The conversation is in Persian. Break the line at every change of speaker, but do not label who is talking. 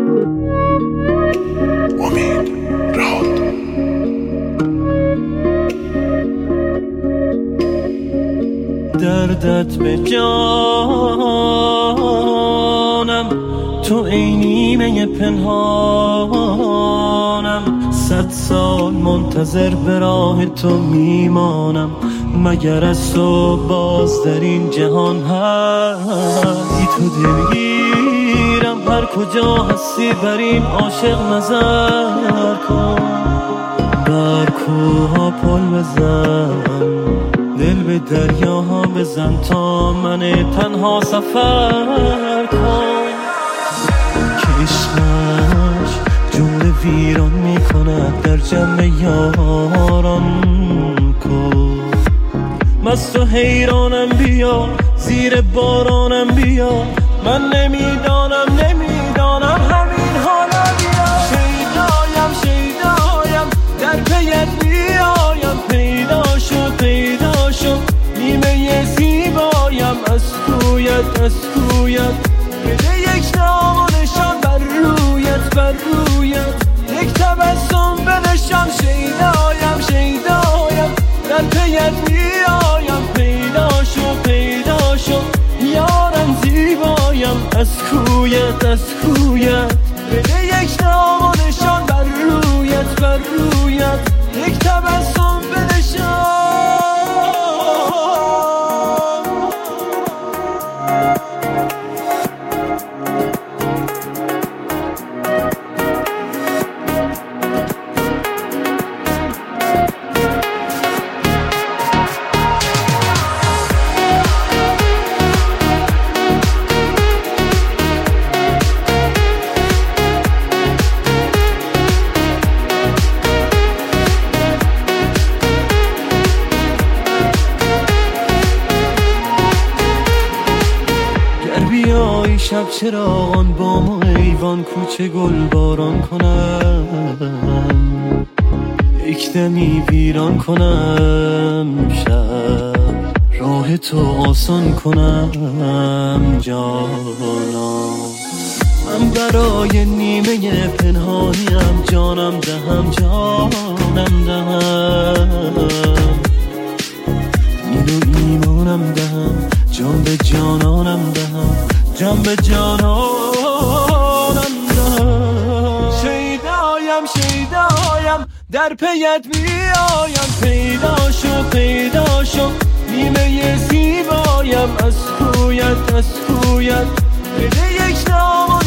امید راد.
دردت به جانم، تو ای نیمه پنهانم. 100 سال منتظر به راه تو میمانم، مگر از تو باز در این جهان هستی. تو دلگیرم، هر کجا هستی بر این عاشق نظر کن. بر کوها پل بزن، دل به دریاها بزن، تا من تنها سفر کن. که عشقش جمله ویران میکند در جمع یاران کن. مست و حیرانم بیا، زیر بارانم بیا، من نمیدانم همین حالا بیا. شیدایم در پیت بیایم، پیدا شو نیمه زیبایم. از کویت بده یک نام و نشان، بر رویت یک تبسم بنشان. شیدایم در پیت بیایم، پیدا شو یارم زیبایم. از کویت بده یک نام و نشان، بر رویت یک تبسم بنشان. بیایی شب چراغان با ما ایوان کوچه گل باران کنم، یک دمی ویران کنم شب، راه تو آسان کنم جانا. من برای نیمه پنهانیم جانم دهم، دین و ایمانم دهم، جان به جانانم دهم، جان به جانانم دهم. شیدایم در پیت بیایم، پیدا شو نیمه زیبایم. از کویت بده یک نام